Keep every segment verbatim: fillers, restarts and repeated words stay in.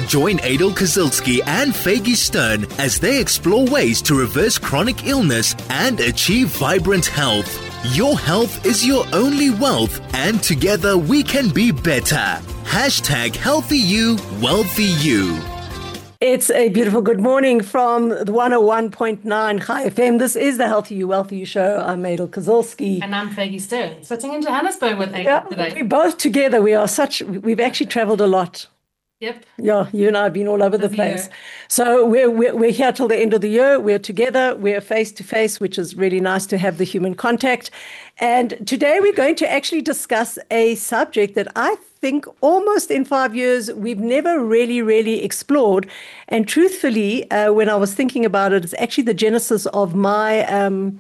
Join Adel Kazilski and Faggy Stern as they explore ways to reverse chronic illness and achieve vibrant health. Your health is your only wealth, and together we can be better. Hashtag Healthy You, Wealthy You. It's a beautiful good morning from the one oh one point nine Chai F M. This is the Healthy You, Wealthy You show. I'm Adel Kazilski. And I'm Faggy Stern, sitting in Johannesburg with Adel yeah, today. We're both together. We are such, we've actually traveled a lot. Yep. Yeah, you and I have been all over the Busy place. year. So we're, we're we're here till the end of the year. We're together. We're face to face, which is really nice to have the human contact. And today we're going to actually discuss a subject that I think almost in five years we've never really, really explored. And truthfully, uh, when I was thinking about it, it's actually the genesis of my um,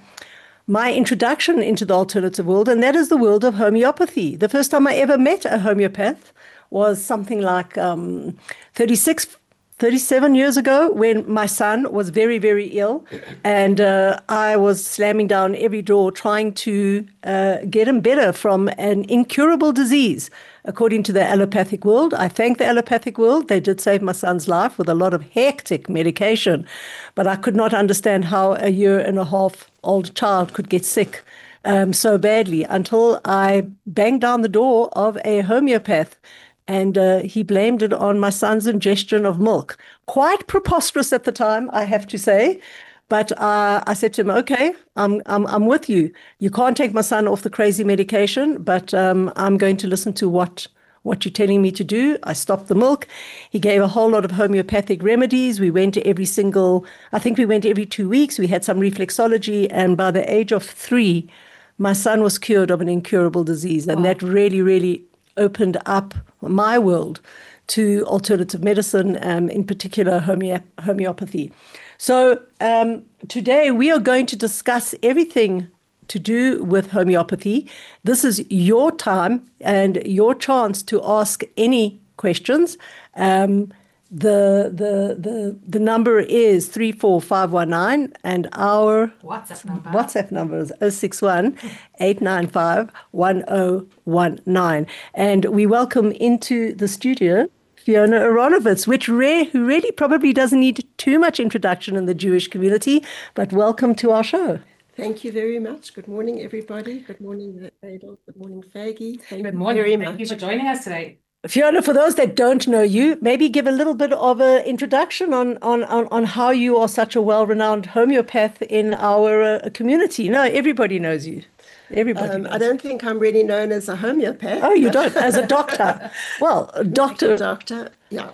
my introduction into the alternative world, and that is the world of homeopathy. The first time I ever met a homeopath was something like um, thirty-six, thirty-seven years ago, when my son was very, very ill, and uh, I was slamming down every door trying to uh, get him better from an incurable disease. According to the allopathic world, I thank the allopathic world. They did save my son's life with a lot of hectic medication, but I could not understand how a year and a half old child could get sick um, so badly until I banged down the door of a homeopath. And uh, he blamed it on my son's ingestion of milk. Quite preposterous at the time, I have to say. But uh, I said to him, okay, I'm, I'm, I'm with you. You can't take my son off the crazy medication, but um, I'm going to listen to what, what you're telling me to do. I stopped the milk. He gave a whole lot of homeopathic remedies. We went to every single, I think we went every two weeks. We had some reflexology. And by the age of three, my son was cured of an incurable disease. And Wow. that really, really opened up my world to alternative medicine, um, in particular homeo- homeopathy. So um, today we are going to discuss everything to do with homeopathy. This is your time and your chance to ask any questions. Um, the the the the number is three four five one nine, and our WhatsApp number. WhatsApp number is oh six one, eight nine five, one oh one nine. And we welcome into the studio Fiona Aronovitz, which re- who really probably doesn't need too much introduction in the Jewish community, but welcome to our show. Thank you very much. Good morning, everybody. Good morning, Adel. Good morning, Faggy. Thank Good you morning. very Thank much. you for joining us today. Fiona, for those that don't know you, maybe give a little bit of an introduction on, on, on, on how you are such a well-renowned homeopath in our uh, community. No, everybody knows you. Everybody Um, knows I don't think I'm really known as a homeopath. Oh, you don't? As a doctor? Well, a doctor. Doctor, yeah.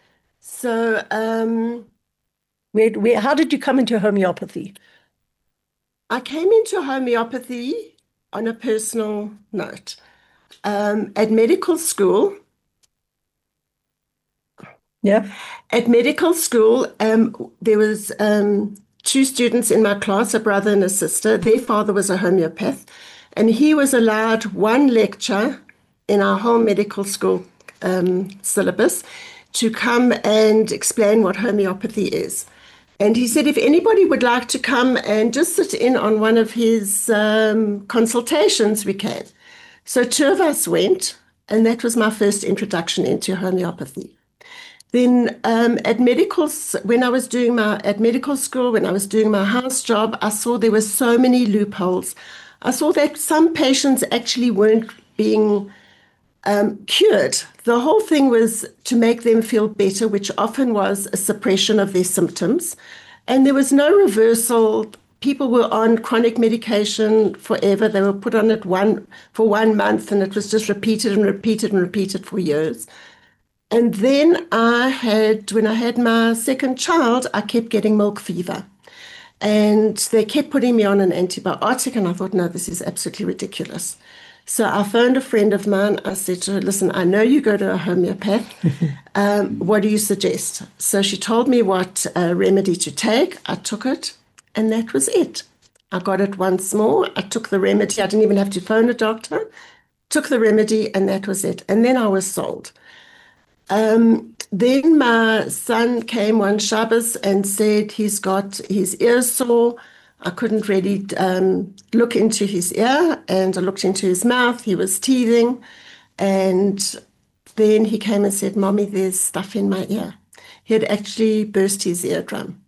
So, um, Where, where, how did you come into homeopathy? I came into homeopathy on a personal note. Um, at medical school, Yeah. At medical school, um, there was um, two students in my class, a brother and a sister. Their father was a homeopath, and he was allowed one lecture in our whole medical school um, syllabus to come and explain what homeopathy is. And he said if anybody would like to come and just sit in on one of his um, consultations, we can. So two of us went, and that was my first introduction into homeopathy. Then um, at medical, when I was doing my, at medical school, when I was doing my house job, I saw there were so many loopholes. I saw that some patients actually weren't being um, cured. The whole thing was to make them feel better, which often was a suppression of their symptoms. And there was no reversal. People were on chronic medication forever. They were put on it one for one month, and it was just repeated and repeated and repeated for years. And then I had, when I had my second child, I kept getting milk fever. And they kept putting me on an antibiotic, and I thought, no, this is absolutely ridiculous. So I phoned a friend of mine. I said to her, listen, I know you go to a homeopath. Um, what do you suggest? So she told me what uh, remedy to take. I took it, and that was it. I got it once more. I took the remedy. I didn't even have to phone a doctor. Took the remedy, and that was it. And then I was sold. Um, then my son came one Shabbos and said he's got his ear sore. I couldn't really um, look into his ear, and I looked into his mouth. He was teething. And then he came and said, Mommy, there's stuff in my ear. He had actually burst his eardrum.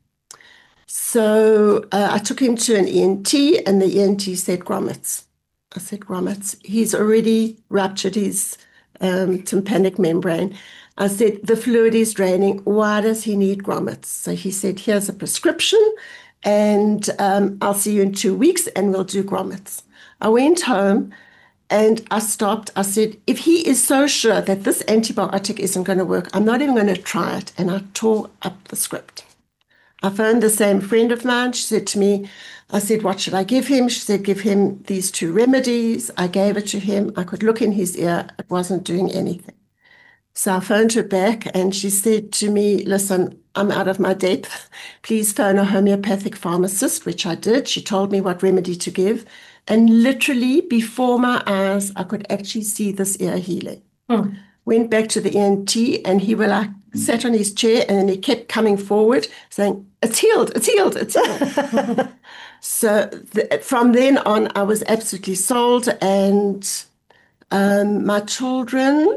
So uh, I took him to an E N T, and the E N T said grommets. I said, grommets. He's already ruptured his um, tympanic membrane. I said, the fluid is draining. Why does he need grommets? So he said, here's a prescription, and um, I'll see you in two weeks, and we'll do grommets. I went home, and I stopped. I said, if he is so sure that this antibiotic isn't going to work, I'm not even going to try it. And I tore up the script. I phoned the same friend of mine. She said to me, I said, what should I give him? She said, give him these two remedies. I gave it to him. I could look in his ear. It wasn't doing anything. So I phoned her back, and she said to me, listen, I'm out of my depth. Please phone a homeopathic pharmacist, which I did. She told me what remedy to give. And literally before my eyes, I could actually see this ear healing. Hmm. Went back to the E N T, and he was like, sat on his chair, and then he kept coming forward saying, it's healed, it's healed, it's healed. So the, from then on, I was absolutely sold. And um, my children,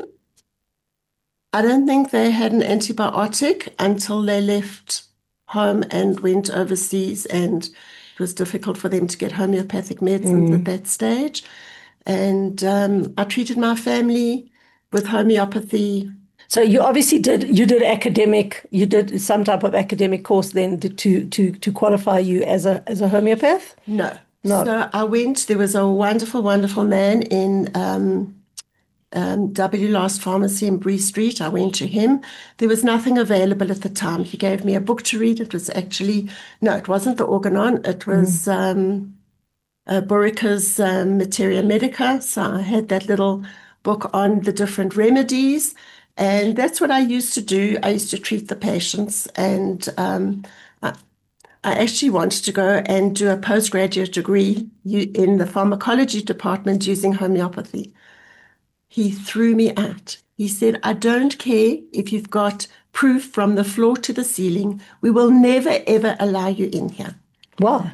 I don't think they had an antibiotic until they left home and went overseas, and it was difficult for them to get homeopathic medicines mm. at that stage. And um, I treated my family with homeopathy. So you obviously did, you did academic, you did some type of academic course then to to to qualify you as a as a homeopath? No. No. So I went, there was a wonderful, wonderful man in um, um, W. Last Pharmacy in Bree Street. I went to him. There was nothing available at the time. He gave me a book to read. It was actually, no, it wasn't the Organon. It was mm. um, uh, Borica's um, Materia Medica. So I had that little book on the different remedies. And that's what I used to do. I used to treat the patients, and um, I, I actually wanted to go and do a postgraduate degree in the pharmacology department using homeopathy. He threw me out. He said, I don't care if you've got proof from the floor to the ceiling. We will never, ever allow you in here. Why?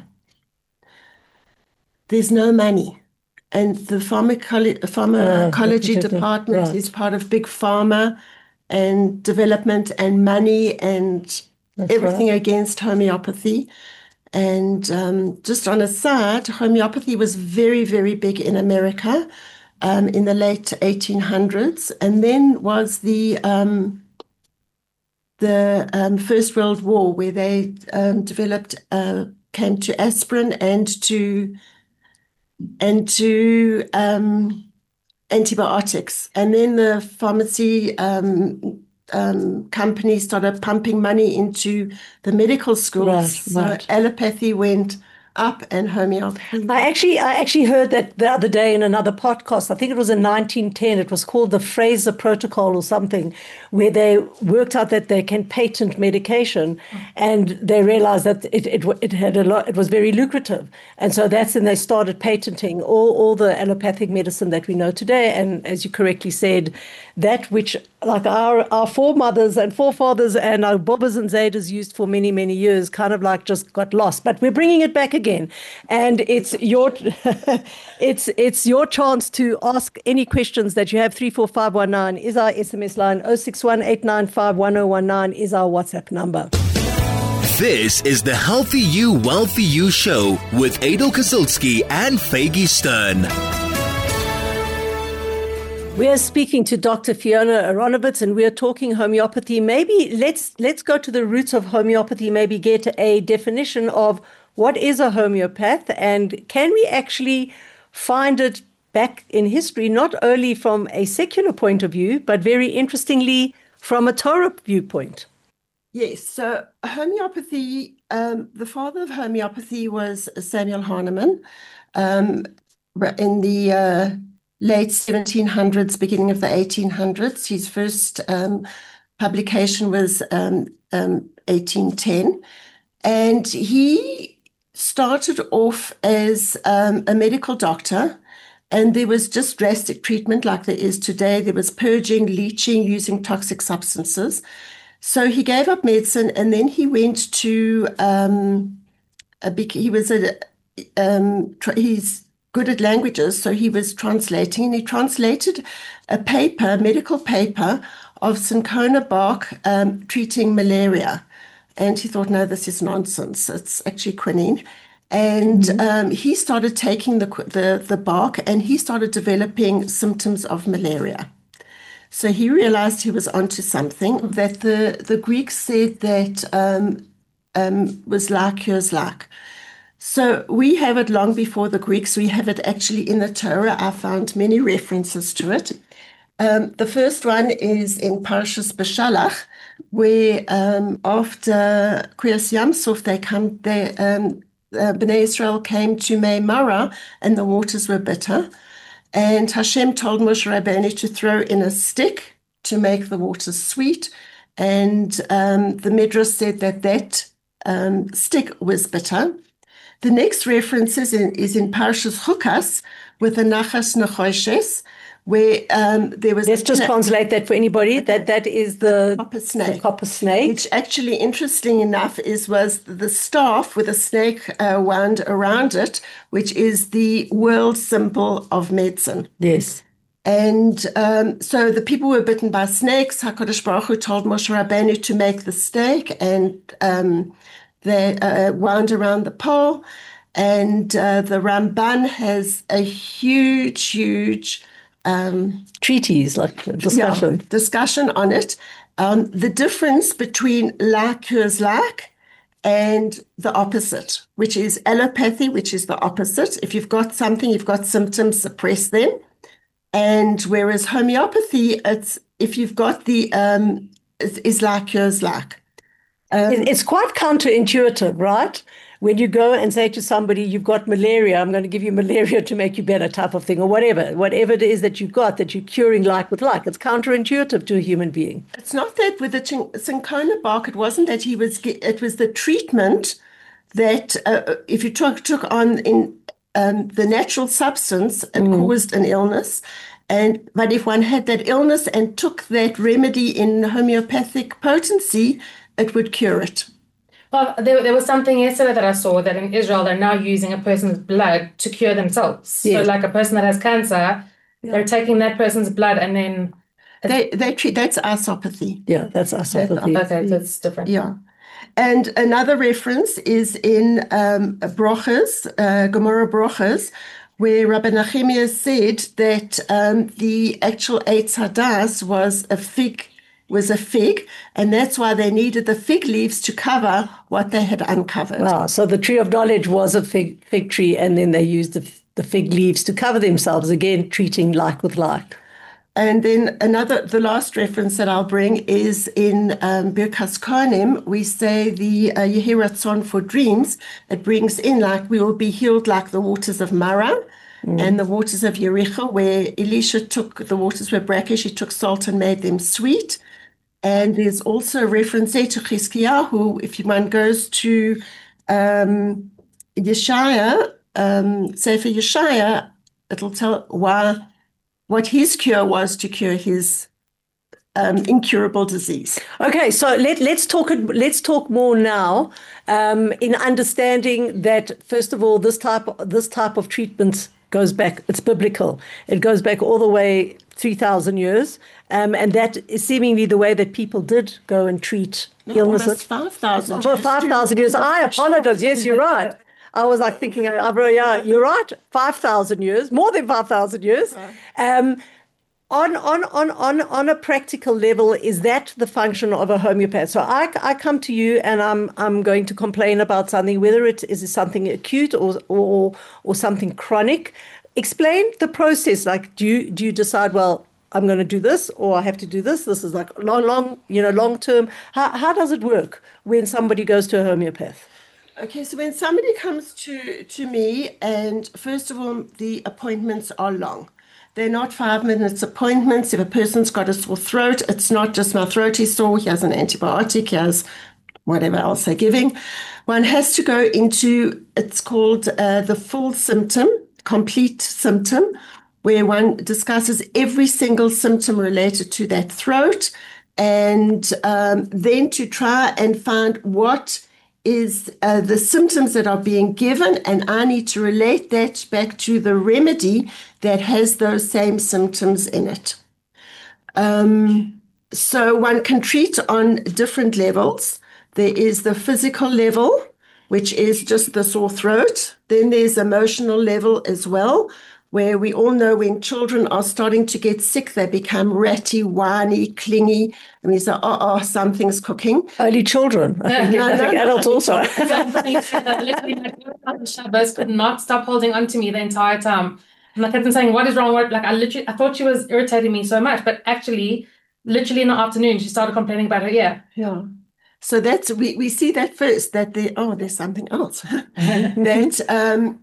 There's no money. And the pharmacolo- pharmacology uh, department right. is part of big pharma and development and money and That's everything right. against homeopathy. And um, just on a side, homeopathy was very, very big in America um, in the late eighteen hundreds. And then was the um, the um, First World War, where they um, developed, uh, came to aspirin and to and to um, antibiotics. And then the pharmacy um, um, company started pumping money into the medical schools. Right, so right. allopathy went up and homeopathy. I actually, I actually heard that the other day in another podcast. I think it was in nineteen ten. It was called the Fraser Protocol or something, where they worked out that they can patent medication, and they realized that it it it had a lot. It was very lucrative, and so that's when they started patenting all all the allopathic medicine that we know today. And as you correctly said, that which like our our foremothers and forefathers and our Bobbers and Zadas used for many many years, kind of like just got lost. But we're bringing it back again. Again, and it's your it's it's your chance to ask any questions that you have. Three four five one nine is our S M S line. Oh six one eight nine five one oh one nine is our WhatsApp number. This is the Healthy You, Wealthy You show with Adel Kazilski and Faygie Stern. We are speaking to Doctor Fiona Aronowitz, and we are talking homeopathy. Maybe let's let's go to the roots of homeopathy. Maybe get a definition of what is a homeopath, and can we actually find it back in history, not only from a secular point of view, but very interestingly, from a Torah viewpoint? Yes, so homeopathy, um, the father of homeopathy was Samuel Hahnemann um, in the uh, late seventeen hundreds, beginning of the eighteen hundreds. His first um, publication was um, um, eighteen ten, and he started off as um, a medical doctor, and there was just drastic treatment like there is today. There was purging, leeching, using toxic substances. So he gave up medicine, and then he went to um, a big, he was a, um, tra- he's good at languages, so he was translating, and he translated a paper, a medical paper, of cinchona bark um, treating malaria. And he thought, no, this is nonsense. It's actually quinine. And mm-hmm. um, he started taking the, the, the bark, and he started developing symptoms of malaria. So he realized he was onto something, that the, the Greeks said that um, um, was like cures like. So we have it long before the Greeks. We have it actually in the Torah. I found many references to it. Um, the first one is in Parshas Beshalach, where um, after Kriyas Yamsuf, they come, they, um, uh, Bnei Israel came to Mei Mara, and the waters were bitter. And Hashem told Moshe Rabbeinu to throw in a stick to make the waters sweet. And um, the Midrash said that that um, stick was bitter. The next reference is in, is in Parshas Chukas with the Nachas Nechoshes, where um, there was... Let's just translate that for anybody. That That is the copper snake. The copper snake. Which actually, interesting enough, is was the staff with a snake uh, wound around it, which is the world symbol of medicine. Yes. And um, so the people were bitten by snakes. HaKadosh Baruch Hu told Moshe Rabbeinu to make the snake, and um, they uh, wound around the pole. And uh, the Ramban has a huge, huge... Um, treatise, like discussion. Yeah, discussion on it. Um, the difference between like cures like and the opposite, which is allopathy, which is the opposite. If you've got something, you've got symptoms, suppress them. And whereas homeopathy, it's if you've got the, um, is, is like cures like. Um, it's quite counterintuitive, right? When you go and say to somebody, you've got malaria, I'm going to give you malaria to make you better type of thing, or whatever, whatever it is that you've got that you're curing like with like. It's counterintuitive to a human being. It's not that with the cinchona bark, it wasn't that he was, it was the treatment that uh, if you took, took on in um, the natural substance, it mm. caused an illness. And but if one had that illness and took that remedy in homeopathic potency, it would cure it. Well, there, there was something yesterday that I saw that in Israel, they're now using a person's blood to cure themselves. Yes. So like a person that has cancer, yeah. they're taking that person's blood and then... They, they treat, that's arthropathy. Yeah, that's arthropathy. That's, okay, that's different. Yeah. And another reference is in um, Brochas, uh, Gemara Brochas, where Rabbi Nehemiah said that um, the actual Eitz Hadas was a fig was a fig, and that's why they needed the fig leaves to cover what they had uncovered. Wow, so the tree of knowledge was a fig, fig tree, and then they used the, the fig leaves to cover themselves, again, treating like with like. And then another, the last reference that I'll bring is in um, Birkas Kohanim. We say the uh, Yehi Ratzon for dreams. It brings in like we will be healed like the waters of Marah. Mm. And the waters of Yericho, where Elisha took, the waters were brackish, he took salt and made them sweet. And there's also a reference there to Chizkiyahu. If one goes to um, Yeshaya, um, Sefer Yeshaya, it'll tell why, what his cure was to cure his um, incurable disease. Okay, so let, let's talk let's talk more now um, in understanding that, first of all, this type this type of treatment goes back, it's biblical. It goes back all the way three thousand years. Um, and that is seemingly the way that people did go and treat no, illnesses. five thousand. For five thousand years. I apologize. Yes, you're right. I was like thinking, yeah, you're right. five thousand years, more than five thousand years. Um, on, on, on, on, on a practical level, is that the function of a homeopath? So I, I come to you and I'm, I'm going to complain about something, whether it is something acute or, or, or something chronic. Explain the process. Like, do you, do you decide, well, I'm going to do this, or I have to do this. This is like long, long, you know, long term. How, how does it work when somebody goes to a homeopath? Okay, so when somebody comes to, to me, and first of all, the appointments are long. They're not five minutes appointments. If a person's got a sore throat, it's not just my throat is sore. He has an antibiotic. He has whatever else they're giving. One has to go into, it's called uh, the full symptom, complete symptom, where one discusses every single symptom related to that throat, and um, then to try and find what is uh, the symptoms that are being given, and I need to relate that back to the remedy that has those same symptoms in it. Um, so one can treat on different levels. There is the physical level, which is just the sore throat. Then there's emotional level as well, where we all know when children are starting to get sick, they become ratty, whiny, clingy, and we say, oh, oh, something's cooking. Only children. I think, No, I think no. adults also. Literally, my daughter Shabbos could not stop holding on to me the entire time. And I kept on saying, what is wrong? What? Like, I literally, I thought she was irritating me so much, but actually, literally in the afternoon, she started complaining about her ear. Yeah. So that's, we, we see that first, that there, oh, there's something else. that, um,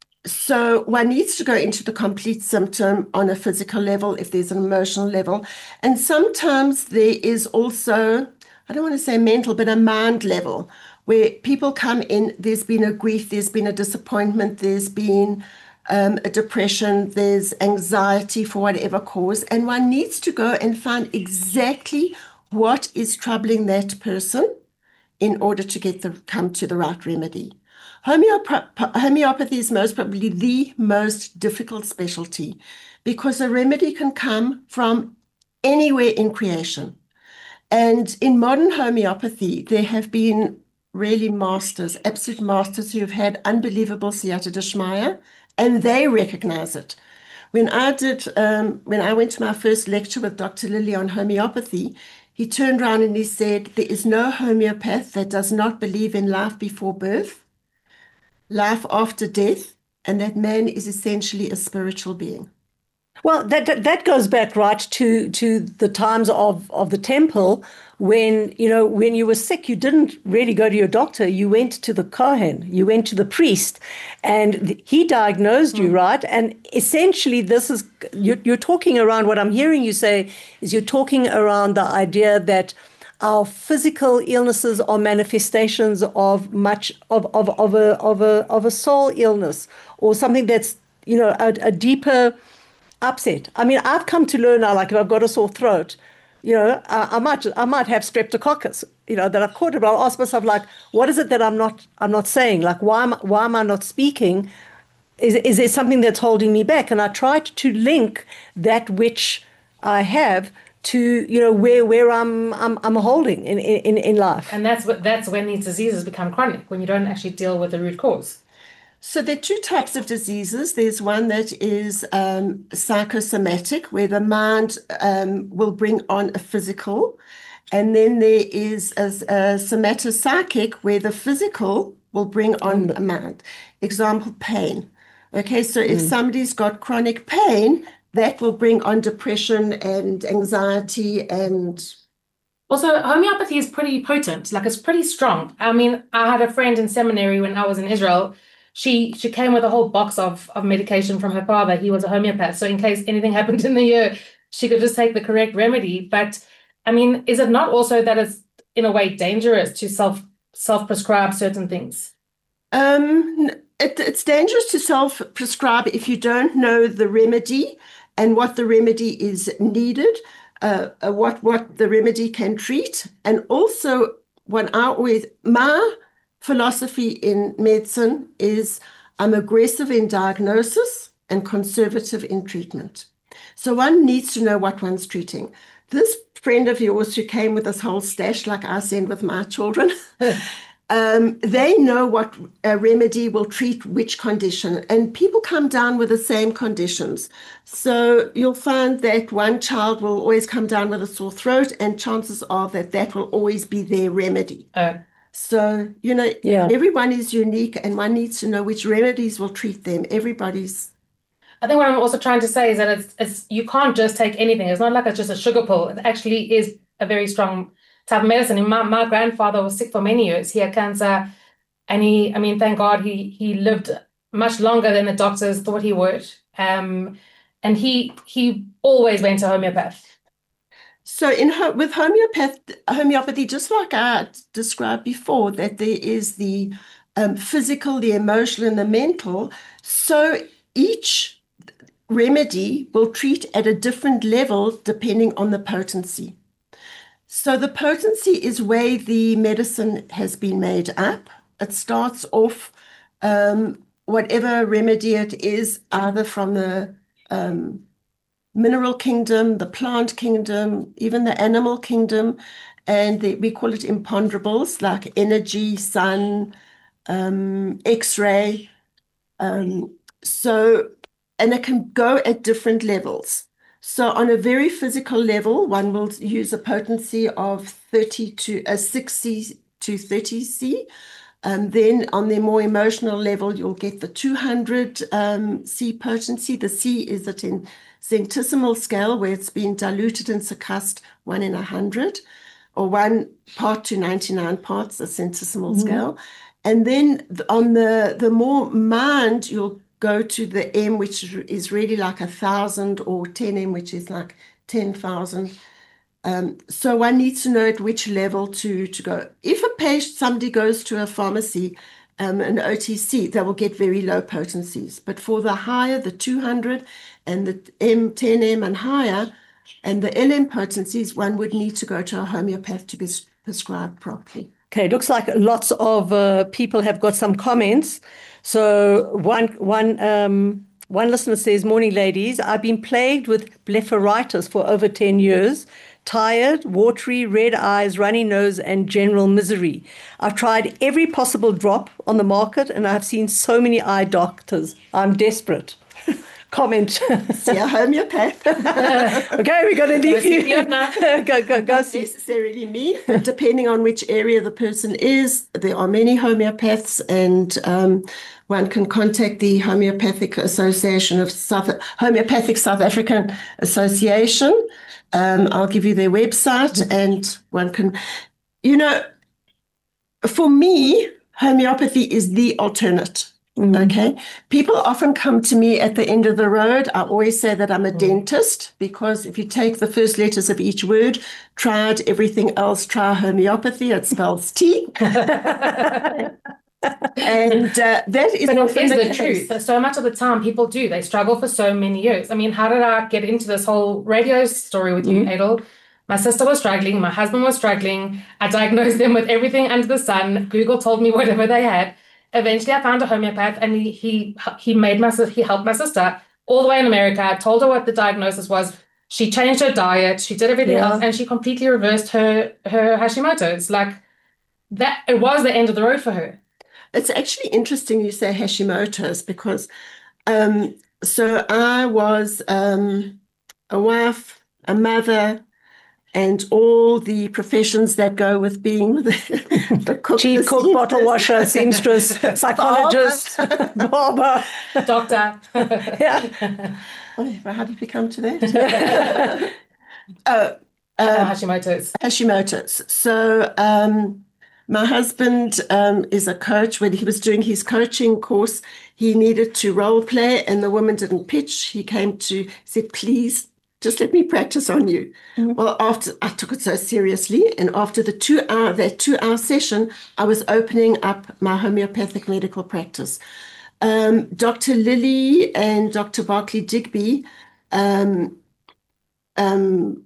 so one needs to go into the complete symptom on a physical level if there's an emotional level. And sometimes there is also, I don't want to say mental, but a mind level where people come in, there's been a grief, there's been a disappointment, there's been um, a depression, there's anxiety for whatever cause, and one needs to go and find exactly what is troubling that person in order to get the come to the right remedy. Homeop- homeopathy is most probably the most difficult specialty because a remedy can come from anywhere in creation. And in modern homeopathy, there have been really masters, absolute masters who have had unbelievable siyata dishmaya, and they recognize it. When I did, um, when I went to my first lecture with Doctor Lilly on homeopathy, he turned around and he said, there is no homeopath that does not believe in life before birth, life after death, and that man is essentially a spiritual being. Well, that, that that goes back right to to the times of, of the temple when, you know, when you were sick, you didn't really go to your doctor. You went to the Kohen, you went to the priest, and he diagnosed mm. you, right? And essentially this is, you're, you're talking around, what I'm hearing you say is you're talking around the idea that our physical illnesses are manifestations of much of, of, of a of a of a soul illness or something that's, you know, a, a deeper upset. I mean, I've come to learn now, like if I've got a sore throat, you know, I, I might I might have streptococcus, you know, that I've caught it, but I'll ask myself, like, what is it that I'm not I'm not saying? Like, why am why am I not speaking? Is is there something that's holding me back? And I tried to link that which I have to, you know, where where I'm I'm I'm holding in, in, in life. And that's what that's when these diseases become chronic, when you don't actually deal with the root cause. So there are two types of diseases. There's one that is um, psychosomatic, where the mind um, will bring on a physical. And then there is a, a somatopsychic, where the physical will bring on mm. a mind. Example, pain. Okay, so if mm. somebody's got chronic pain, that will bring on depression and anxiety and... Also, homeopathy is pretty potent. Like, it's pretty strong. I mean, I had a friend in seminary when I was in Israel. She she came with a whole box of, of medication from her father. He was a homeopath. So in case anything happened in the year, she could just take the correct remedy. But, I mean, is it not also that it's, in a way, dangerous to self, self-prescribe certain things? Um, it, it's dangerous to self-prescribe if you don't know the remedy and what the remedy is needed, uh, uh, what, what the remedy can treat. And also, when I always... my philosophy in medicine is I'm aggressive in diagnosis and conservative in treatment. So one needs to know what one's treating. This friend of yours who came with this whole stash, like I send with my children, um, they know what a remedy will treat which condition. And people come down with the same conditions. So you'll find that one child will always come down with a sore throat, and chances are that that will always be their remedy. Uh. So, you know, yeah. everyone is unique and one needs to know which remedies will treat them. Everybody's... I think what I'm also trying to say is that it's, it's you can't just take anything. It's not like it's just a sugar pill. It actually is a very strong type of medicine. And my, my grandfather was sick for many years. He had cancer. And he, I mean, thank God he he lived much longer than the doctors thought he would. Um, and he he always went to homeopath. So in with homeopath, homeopathy, just like I described before, that there is the um, physical, the emotional, and the mental. So each remedy will treat at a different level depending on the potency. So the potency is where the medicine has been made up. It starts off um, whatever remedy it is, either from the um, mineral kingdom, the plant kingdom, even the animal kingdom, and the, we call it imponderables like energy, sun, um, X-ray. Um, so, and it can go at different levels. So on a very physical level, one will use a potency of thirty to a six C to thirty C. Um, then on the more emotional level, you'll get the two hundred um, C potency. The C is at in centesimal scale, where it's been diluted and succussed one in a hundred, or one part to ninety-nine parts, the centesimal mm-hmm. scale. And then on the, the more mind, you'll go to the M, which is really like a thousand, or ten M, which is like ten thousand. Um, so one needs to know at which level to, to go. If a patient, somebody goes to a pharmacy, um, an O T C, they will get very low potencies. But for the higher, the two hundred and the M, ten M and higher, and the L M potencies, one would need to go to a homeopath to be prescribed properly. Okay, looks like lots of uh, people have got some comments. So one one um, one listener says, "Morning, ladies. I've been plagued with blepharitis for over ten years. Tired, watery, red eyes, runny nose, and general misery. I've tried every possible drop on the market, and I've seen so many eye doctors. I'm desperate." Comment. See a homeopath. Okay, we got to leave you. go, go, go. Not necessarily me, but depending on which area the person is, there are many homeopaths, and um, one can contact the Homeopathic Association of South Homeopathic South African Association. Um, I'll give you their website, and one can, you know, for me, homeopathy is the alternate. Mm. Okay. People often come to me at the end of the road. I always say that I'm a mm. dentist, because if you take the first letters of each word, tried everything else, try homeopathy, it spells T. And uh, that is but often it is the, the case. truth. So much of the time people do. They struggle for so many years. I mean, how did I get into this whole radio story with you, mm. Adel? My sister was struggling. My husband was struggling. I diagnosed them with everything under the sun. Google told me whatever they had. Eventually, I found a homeopath, and he he he made my he helped my sister all the way in America. I told her what the diagnosis was. She changed her diet. She did everything yeah. else, and she completely reversed her her Hashimoto's. Like that, it was the end of the road for her. It's actually interesting you say Hashimoto's, because um, so I was um, a wife, a mother, and all the professions that go with being the, the cook, chief the cook, bottle washer, seamstress, psychologist, barber, doctor. Yeah. Oh, how did we come to that? oh, uh, Hashimoto's. Hashimoto's. So um, my husband um, is a coach. When he was doing his coaching course, he needed to role play, and the woman didn't pitch. He came to said, "Please, just let me practice on you." Mm-hmm. Well, after I took it so seriously, and after the two hour that two hour session, I was opening up my homeopathic medical practice. Um, Doctor Lilly and Doctor Barclay Digby um, um,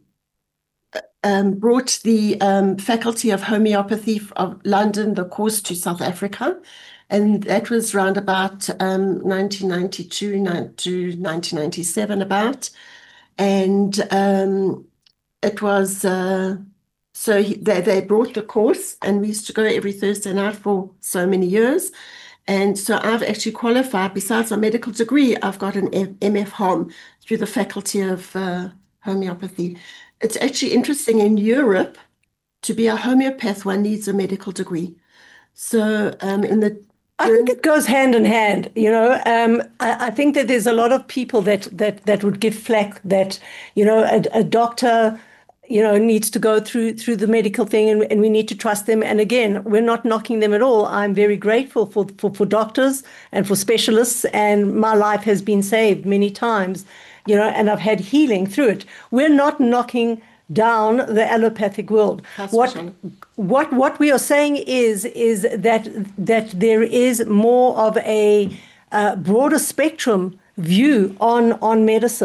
um, brought the um, Faculty of Homeopathy of London, the course, to South Africa. And that was around about um, nineteen ninety-two to nineteen ninety-seven about. And um, it was, uh, so he, they, they brought the course, and we used to go every Thursday night for so many years. And so I've actually qualified, besides my medical degree, I've got an M F Hom through the Faculty of uh, Homeopathy. It's actually interesting, in Europe, to be a homeopath, one needs a medical degree. So um, in the I think it goes hand in hand, you know. Um, I, I think that there's a lot of people that that that would give flack that, you know, a, a doctor, you know, needs to go through through the medical thing, and, and we need to trust them. And again, we're not knocking them at all. I'm very grateful for, for, for doctors and for specialists, and my life has been saved many times, you know, and I've had healing through it. We're not knocking down the allopathic world. That's what what what we are saying is is that that there is more of a uh, broader spectrum view on on medicine,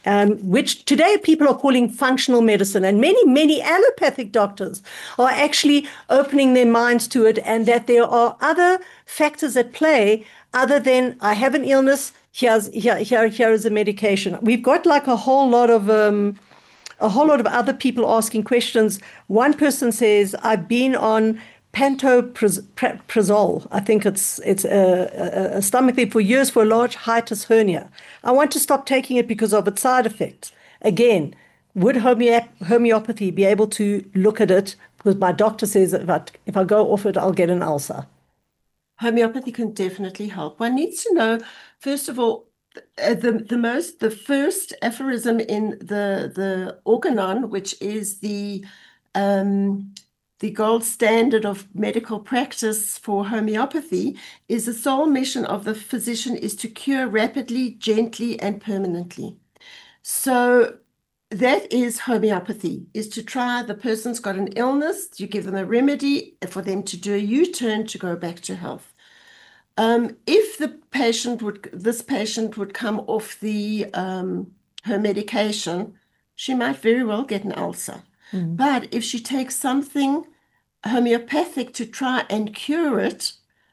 um, which today people are calling functional medicine. And many, many allopathic doctors are actually opening their minds to it, and that there are other factors at play other than I have an illness, here's, here, here, here is a medication. We've got like a whole lot of... Um, a whole lot of other people asking questions. One person says, I've been on pantoprazole. I think it's it's a, a, a stomach thing for years for a large hiatus hernia. I want to stop taking it because of its side effects. Again, would homeo- homeopathy be able to look at it? Because my doctor says if I, if I go off it, I'll get an ulcer. Homeopathy can definitely help. One needs to know, first of all, Uh, the the most the first aphorism in the the Organon, which is the um, the gold standard of medical practice for homeopathy, is the sole mission of the physician is to cure rapidly, gently, and permanently. So that is homeopathy, is to try. The person's got an illness, you give them a remedy for them to do a U-turn to go back to health. Um, if the patient would, this patient would come off the um, her medication, she might very well get an ulcer. Mm. But if she takes something homeopathic to try and cure it,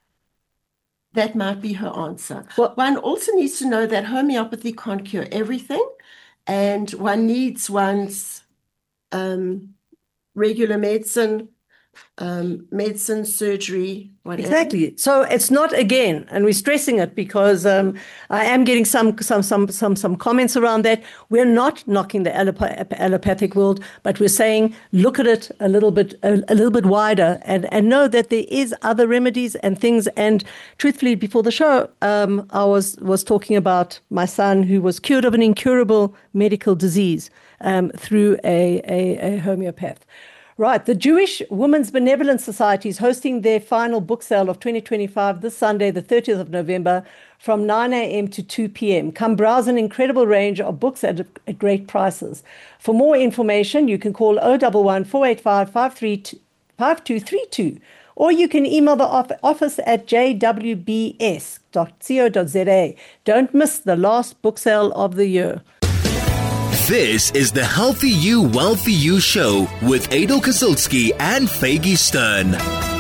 that might be her answer. Well, one also needs to know that homeopathy can't cure everything, and one needs one's um, regular medicine, um, medicine, surgery, whatever. Exactly. So it's not, again, and we're stressing it because um, I am getting some some some some some comments around that. We're not knocking the allop- allopathic world, but we're saying look at it a little bit a, a little bit wider, and and know that there is other remedies and things. And truthfully, before the show, um, I was was talking about my son who was cured of an incurable medical disease um, through a, a a homeopath. Right. The Jewish Women's Benevolent Society is hosting their final book sale of twenty twenty-five this Sunday, the thirtieth of November, from nine a.m. to two p.m. Come browse an incredible range of books at, at great prices. For more information, you can call zero one one, four eight five, five two three two, or you can email the office at j w b s dot co dot z a. Don't miss the last book sale of the year. This is the Healthy You, Wealthy You show with Adel Kazilski and Faggy Stern.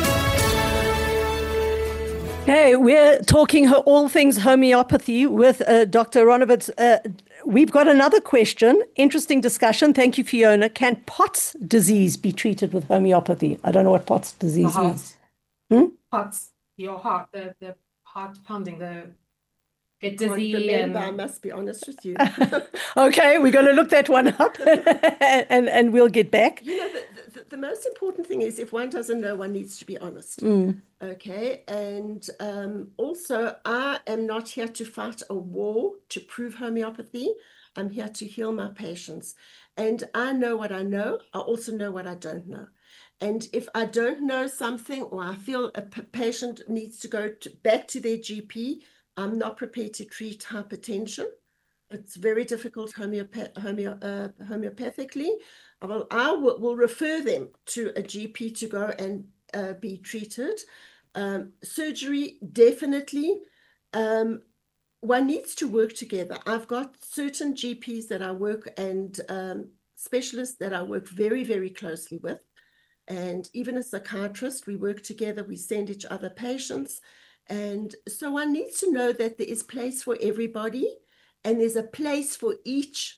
Hey, we're talking all things homeopathy with uh, Doctor Aronowitz. Uh, we've got another question. Interesting discussion. Thank you, Fiona. Can POTS disease be treated with homeopathy? I don't know what POTS disease is. Hmm? POTS, your heart, the, the heart pounding, the... Get dizzy. Remember, and... I must be honest with you. Okay, we're going to look that one up and, and we'll get back. You know, the, the, the most important thing is if one doesn't know, one needs to be honest. Mm. Okay, and um, also I am not here to fight a war to prove homeopathy. I'm here to heal my patients. And I know what I know. I also know what I don't know. And if I don't know something, or I feel a p- patient needs to go to, back to their G P, I'm not prepared to treat hypertension. It's very difficult homeopath- homeo- uh, homeopathically. I, will, I will, will refer them to a G P to go and uh, be treated. Um, surgery, definitely. Um, one needs to work together. I've got certain G Ps that I work and um, specialists that I work very, very closely with. And even a psychiatrist, we work together, we send each other patients. And so one needs to know that there is place for everybody, and there's a place for each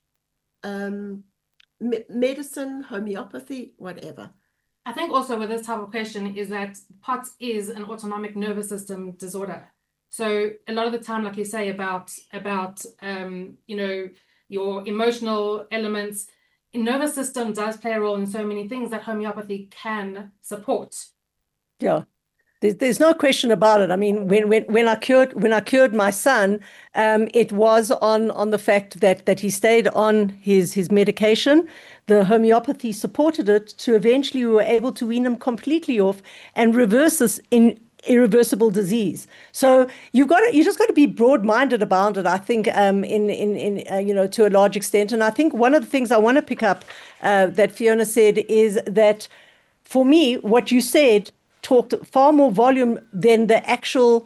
um, me- medicine, homeopathy, whatever. I think also with this type of question is that POTS is an autonomic nervous system disorder. So a lot of the time, like you say about, about um, you know, your emotional elements, the nervous system does play a role in so many things that homeopathy can support. Yeah. There's no question about it. I mean, when when when I cured when I cured my son, um, it was on on the fact that that he stayed on his his medication. The homeopathy supported it to eventually we were able to wean him completely off and reverse this in irreversible disease. So you've got to, you just got to be broad-minded about it. I think um, in in in uh, you know, to a large extent. And I think one of the things I want to pick up uh, that Fiona said is that for me, what you said talked far more volume than the actual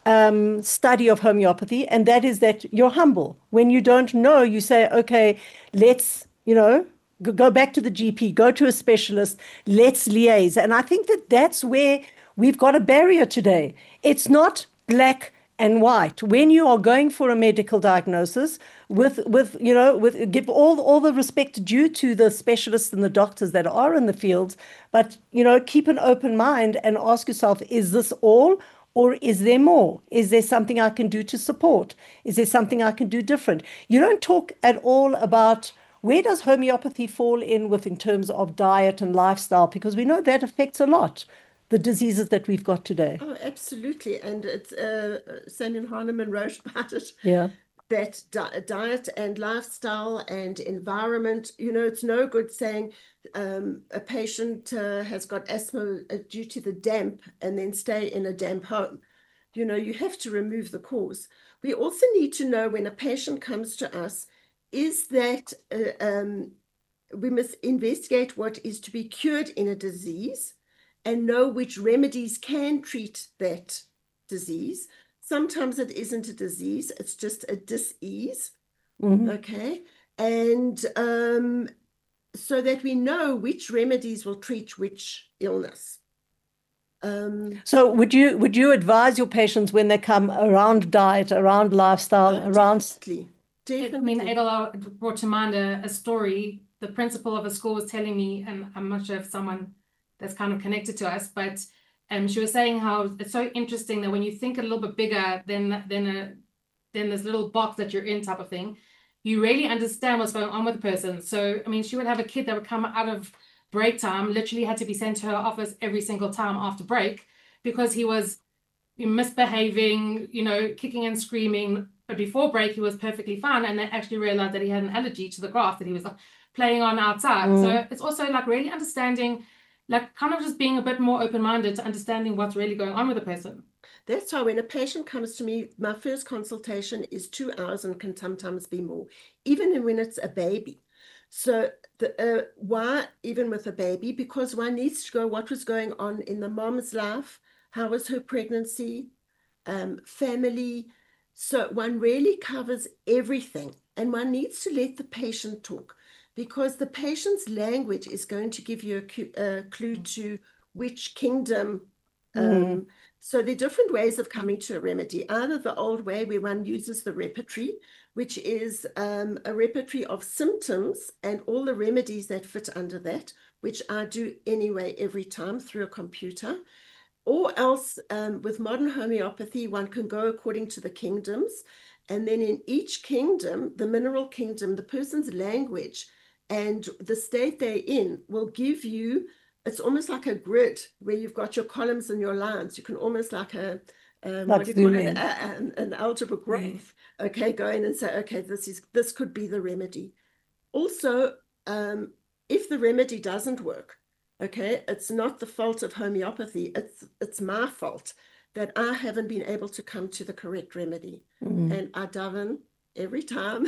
um, study of homeopathy, and that is that you're humble. When you don't know, you say, okay, let's, you know, g- go back to the G P, go to a specialist, let's liaise. And I think that that's where we've got a barrier today. It's not black and white. When you are going for a medical diagnosis, with with you know, with give all all the respect due to the specialists and the doctors that are in the fields, but you know, keep an open mind and ask yourself, is this all? Or is there more? Is there something I can do to support? Is there something I can do different? You don't talk at all about where does homeopathy fall in with in terms of diet and lifestyle, because we know that affects a lot the diseases that we've got today. Oh, absolutely. And it's uh, Samuel Hahnemann wrote about it. Yeah. That di- diet and lifestyle and environment, you know, it's no good saying um, a patient uh, has got asthma uh, due to the damp and then stay in a damp home. You know, you have to remove the cause. We also need to know when a patient comes to us, is that uh, um, we must investigate what is to be cured in a disease and know which remedies can treat that disease. Sometimes it isn't a disease, it's just a dis-ease, Mhm. okay? And um, so that we know which remedies will treat which illness. Um, So would you would you advise your patients when they come around diet, around lifestyle, oh, around definitely, I definitely. mean, Adel brought to mind a, a story. The principal of a school was telling me, and I'm not sure if someone that's kind of connected to us, but um, she was saying how it's so interesting that when you think a little bit bigger than than a than this little box that you're in type of thing, you really understand what's going on with the person. So, I mean, she would have a kid that would come out of break time, literally had to be sent to her office every single time after break because he was misbehaving, you know, kicking and screaming. But before break, he was perfectly fine. And they actually realized that he had an allergy to the grass that he was like, playing on outside. Mm. So it's also like really understanding, like kind of just being a bit more open-minded to understanding what's really going on with a person. That's why when a patient comes to me, my first consultation is two hours and can sometimes be more, even when it's a baby. So the uh, why even with a baby? Because one needs to go, what was going on in the mom's life? How was her pregnancy? Um, family. So one really covers everything, and one needs to let the patient talk, because the patient's language is going to give you a, cu- a clue to which kingdom. Um, Mm. So there are different ways of coming to a remedy. Either the old way where one uses the repertory, which is um, a repertory of symptoms and all the remedies that fit under that, which I do anyway every time through a computer. Or else um, with modern homeopathy, one can go according to the kingdoms. And then in each kingdom, the mineral kingdom, the person's language and the state they're in will give you, it's almost like a grid where you've got your columns and your lines. You can almost like a, um, Like what do you call zoom it? in. A- an, an algebra graph. Okay, go in and say, okay, this is this could be the remedy. Also, um, if the remedy doesn't work, okay, it's not the fault of homeopathy, it's it's my fault that I haven't been able to come to the correct remedy. Mm. And I daven every time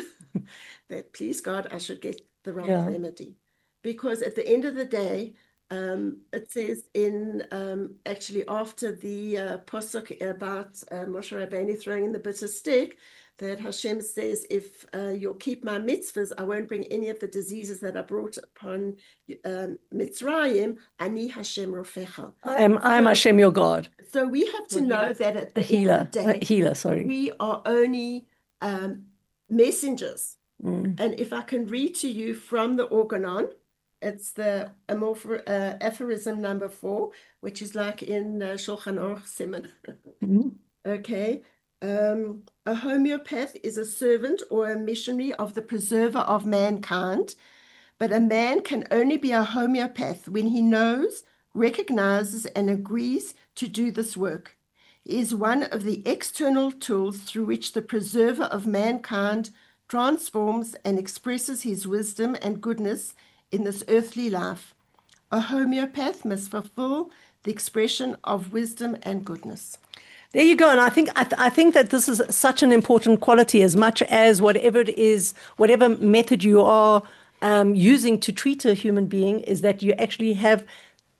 that please God, I should get the right Yeah. remedy. Because at the end of the day, um, it says in um, actually after the uh, posuk about uh, Moshe Rabbeinu throwing in the bitter stick, that Hashem says, if uh, you'll keep my mitzvahs, I won't bring any of the diseases that are brought upon um, Mitzrayim, ani Hashem rofecha. I am I am So- Hashem your God, So we have to The know healer. that at the the end healer, of the uh, day, healer. Sorry. we are only um, messengers. Mm. And if I can read to you from the Organon, it's the amorph- uh, aphorism number four, which is like in uh, Shulchan Aruch Siman. Mhm. Okay. Um, a homeopath is a servant or a missionary of the preserver of mankind, but a man can only be a homeopath when he knows, recognizes, and agrees to do this work. He is one of the external tools through which the preserver of mankind transforms and expresses his wisdom and goodness in this earthly life. A homeopath must fulfill the expression of wisdom and goodness. There you go. And I think I, th- I think that this is such an important quality, as much as whatever it is, whatever method you are um, using to treat a human being, is that you actually have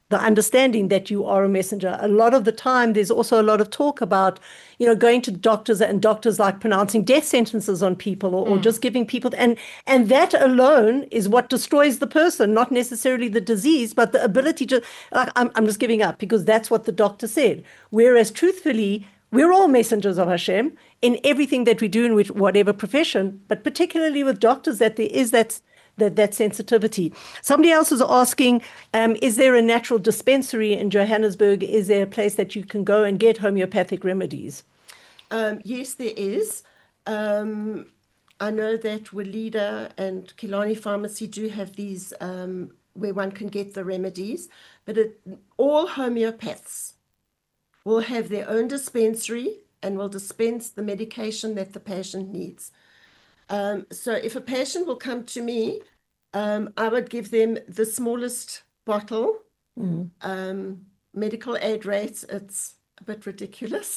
the understanding that you are a messenger. A lot of the time, there's also a lot of talk about, you know, going to doctors and doctors like pronouncing death sentences on people or, mm. or just giving people, and and that alone is what destroys the person, not necessarily the disease, but the ability to, like, I'm, I'm just giving up because that's what the doctor said. Whereas truthfully, we're all messengers of Hashem in everything that we do in which, whatever profession, but particularly with doctors, that there is that That, that sensitivity. Somebody else is asking, um, is there a natural dispensary in Johannesburg? Is there a place that you can go and get homeopathic remedies? Um, yes, there is. Um, I know that Walida and Killarney Pharmacy do have these um, where one can get the remedies, but it, all homeopaths will have their own dispensary and will dispense the medication that the patient needs. Um, so if a patient will come to me, um, I would give them the smallest bottle. Mm. Um, medical aid rates, it's a bit ridiculous.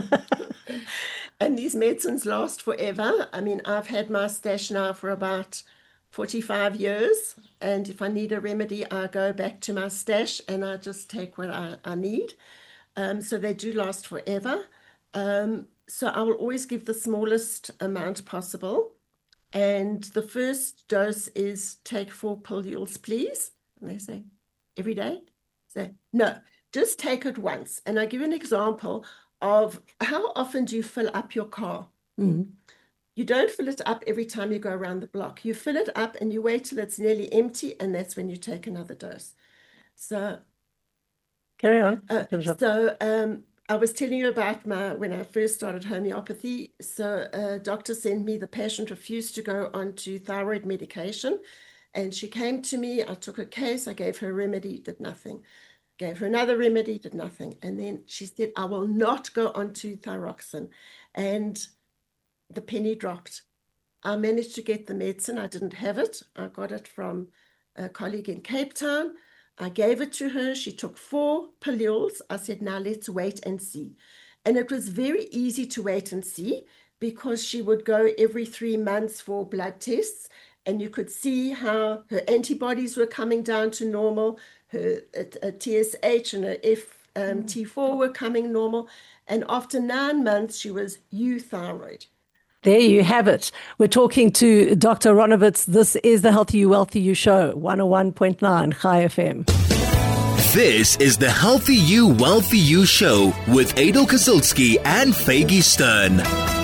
And these medicines last forever. I mean, I've had my stash now for about forty-five years. And if I need a remedy, I go back to my stash and I just take what I, I need. Um, so they do last forever. Um, so I will always give the smallest amount possible. And the first dose is take four pillules, please. And they say, every day? Say, no, just take it once. And I give an example of how often do you fill up your car? Mm-hmm. You don't fill it up every time you go around the block. You fill it up and you wait till it's nearly empty, and that's when you take another dose. So, carry on. Uh, so, um, I was telling you about my when I first started homeopathy. So a doctor sent me, the patient refused to go onto thyroid medication. And she came to me, I took a case, I gave her a remedy, did nothing. Gave her another remedy, did nothing. And then she said, I will not go onto thyroxine. And the penny dropped. I managed to get the medicine. I didn't have it. I got it from a colleague in Cape Town. I gave it to her. She took four pillules. I said, now let's wait and see. And it was very easy to wait and see because she would go every three months for blood tests. And you could see how her antibodies were coming down to normal. Her a, a T S H and her F T four were coming normal. And after nine months, she was euthyroid. There you have it. We're talking to Doctor Aronowitz. This is the Healthy You, Wealthy You show, one oh one point nine Chai F M. This is the Healthy You, Wealthy You show with Adel Kazilski and Faggy Stern.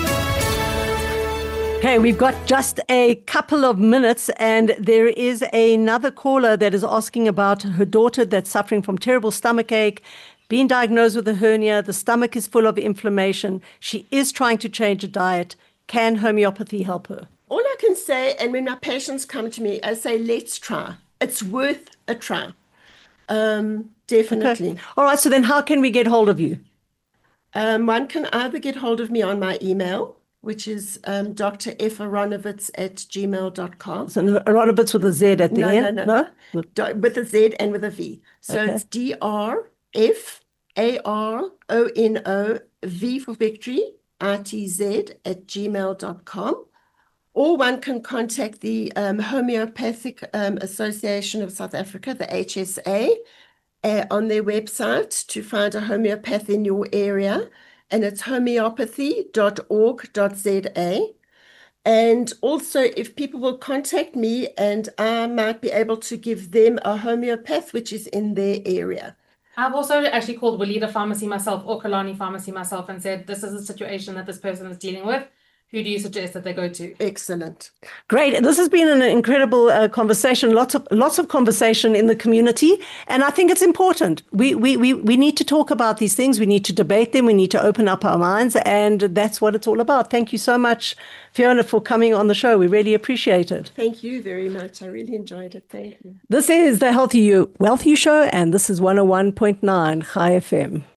Okay, we've got just a couple of minutes, and there is another caller that is asking about her daughter that's suffering from terrible stomachache, being diagnosed with a hernia. The stomach is full of inflammation. She is trying to change her diet. Can homeopathy help her? All I can say, and when my patients come to me, I say, let's try. It's worth a try. Um, definitely. Okay. All right, so then how can we get hold of you? Um, one can either get hold of me on my email, which is um, d r f aronowitz at gmail dot com. So Aronowitz with a Z at the no, end? No, no, no. With a Z and with a V. So okay. It's D R F A R O N O V for victory, I T Z at gmail dot com. Or one can contact the um, Homeopathic um, Association of South Africa, the H S A, uh, on their website to find a homeopath in your area. And it's homeopathy dot org dot z a. And also, if people will contact me, and I might be able to give them a homeopath which is in their area. I've also actually called Walida Pharmacy myself or Killarney Pharmacy myself and said, this is the situation that this person is dealing with. Who do you suggest that they go to? Excellent. Great. This has been an incredible uh, conversation, lots of lots of conversation in the community. And I think it's important. We, we, we, we need to talk about these things. We need to debate them. We need to open up our minds. And that's what it's all about. Thank you so much, Fiona, for coming on the show. We really appreciate it. Thank you very much. I really enjoyed it. Thank you. This is the Healthy You, Wealthy You show, and this is one oh one point nine Chai F M.